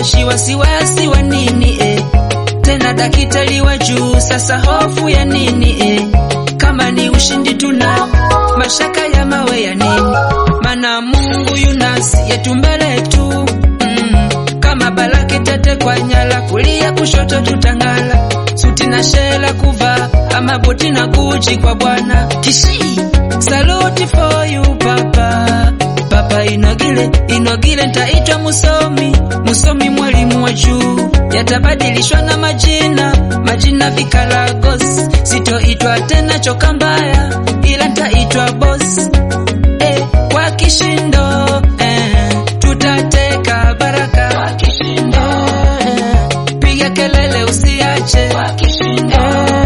jeshi, wasiwasi wa nini tena daktari wa juu, sasa hofu ya nini kama ni ushindi tuna mashaka ya mawe ya nini? Mana Mungu yunasi yetu mbele tu kama Balaki tete kwa nyala, kulia kushoto tutangala, suti na shela kuva ama boti na Gucci kwa Bwana. Kishi salute for you papa, papa inogile ntaitwa musomi mwalimu wa juu, yatabadilishwa na majina vikalagos, sitoitwa tena choka mbaya ila ntaitwa boss kwa kishindo tutateka baraka kwa kishindo piga kelele usiache kwa kishindo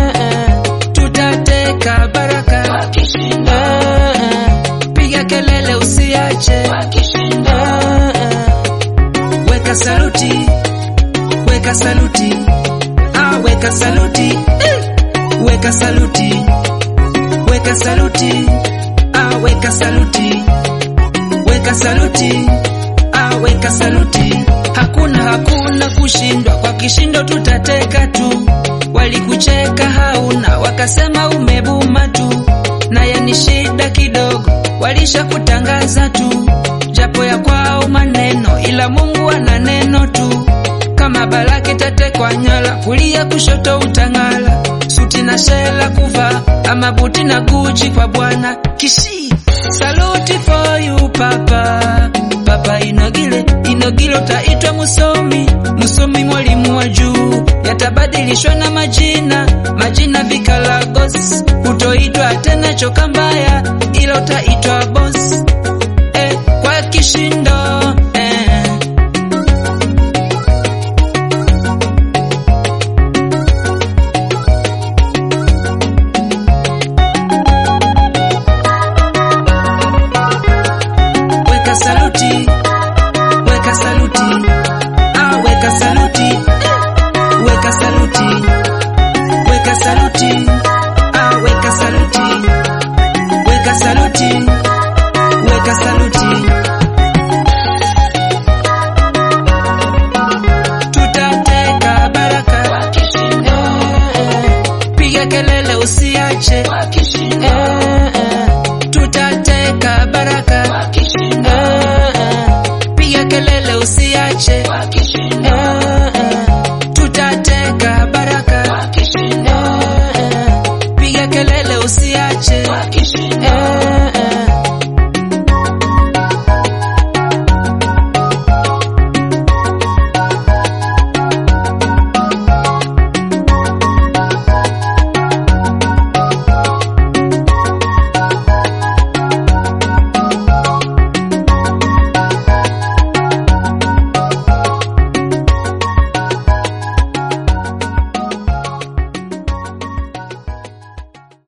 tutateka baraka kwa kishindo piga kelele usiache kwa kishindo weka saluti weka saluti weka saluti weka saluti weka saluti weka saluti weka saluti weka saluti. Hakuna kushindwa kwa kishindo, tutateka tu. Walikucheka hauna, wakasema umebuma tu, naye ni shida kidogo, walisha kutangaza tu, japo ya kwao maneno, ila Mungu ana neno tu. Kama Balaki tete kwa nyala, kulia kushoto utangala, suti na shela kuva ama buti na Gucci kwa Bwana. Kishi salute for you papa, papa inogile utaitwa musomi mwalimu wa juu, yatabadilishwa na majina vikalagos, utoitwa tena choka mbaya ila utaitwa boss kwa kishindo weka saluti weka saluti weka saluti weka saluti weka saluti weka saluti weka saluti weka saluti tutateka baraka kwa kishindo piga kelele usiache kwa kishindo tutateka baraka kwa kishindo piga kelele usiache.